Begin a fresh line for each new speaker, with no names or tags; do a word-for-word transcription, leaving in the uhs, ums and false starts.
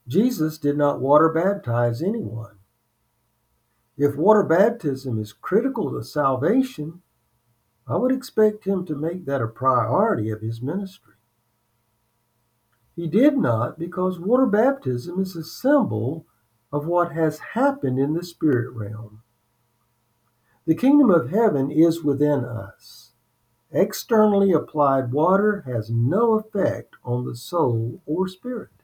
Jesus did not water baptize anyone. If water baptism is critical to salvation, I would expect him to make that a priority of his ministry. He did not, because water baptism is a symbol of what has happened in the spirit realm. The kingdom of heaven is within us. Externally applied water has no effect on the soul or spirit.